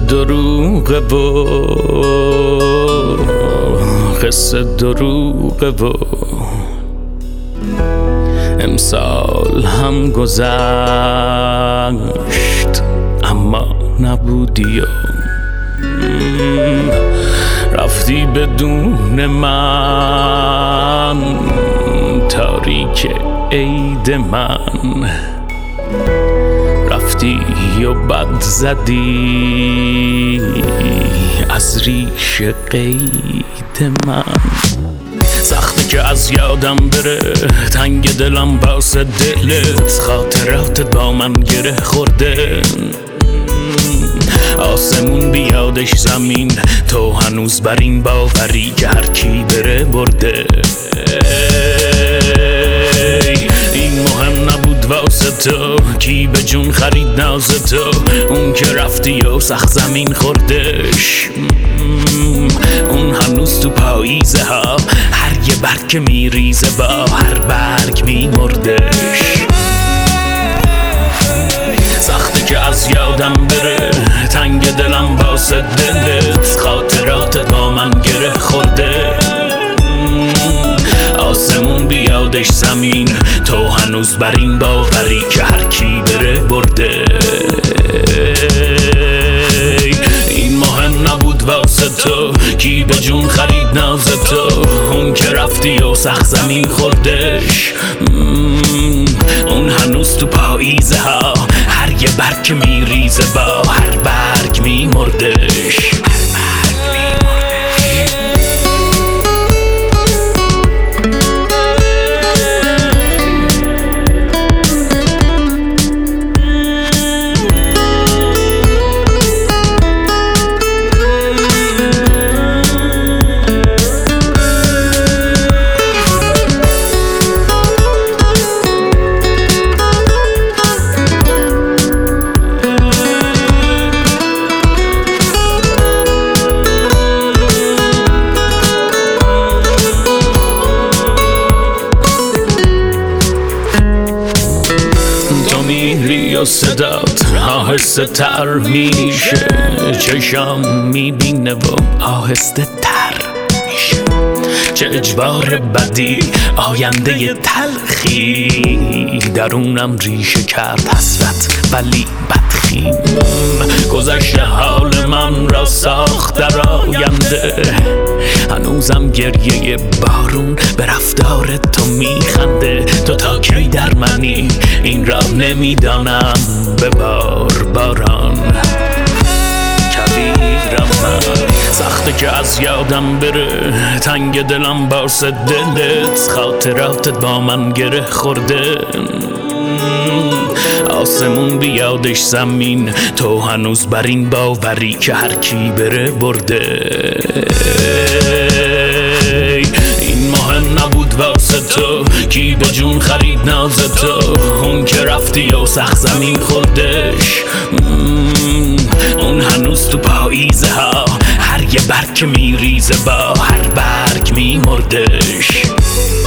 دروغه و قصه دروغه و امسال هم گذشت اما نبودی و رفتی بدون من تاریک عید من رفتی و بد زدی از ریش قید من سخته که از یادم بره تنگ دلم واسه دلت خاطراتت با من گره خورده آسمون بیادش زمین تو هنوز بر این باوری که هر کی بره برده این مهم نبود واسه تو کی به جون خرید ناز تو اون که رفتی و سخت زمین خوردش اون هنوز تو پاییزه ها هر یه برگ که میریزه با هر برگ میمردش سخته که از یادم بره تنگ دلم واسه دلت خاطراتت با من گره خورده آسمون بیادش زمین تو هنوز بر این باوری که هر کی بره برده این مهم نبود واسه تو کی به جون خرید ناز تو اون که رفتی و سخت زمین خوردش اون هنوز تو پاییزه ها هر یه برگ که میریزه با هر برگ میمردش میری و صدات آهسته تر میشه چشام میبینه و آهسته تر میشه چه اجبار بدی آینده تلخی درونم ریشه کرد حسرت ولی بدخیم گذشته حال من را ساخت در آینده هنوزم گریه بارون به رفتار تو میخنده تو تا کی در منی این را نمیدانم ببار باران کبیرم من سخته که از یادم بره تنگ دلم واسه دلت خاطراتت با من گره خورده آسمون بیادش زمین تو هنوز بر این باوری که هر کی بره برده این مهم نبود واسه تو کی به جون خرید ناز تو اون که رفتی و سخت زمین خوردش اون هنوز تو پاییزه ها هر یه برگ که میریزه با هر برگ میمردش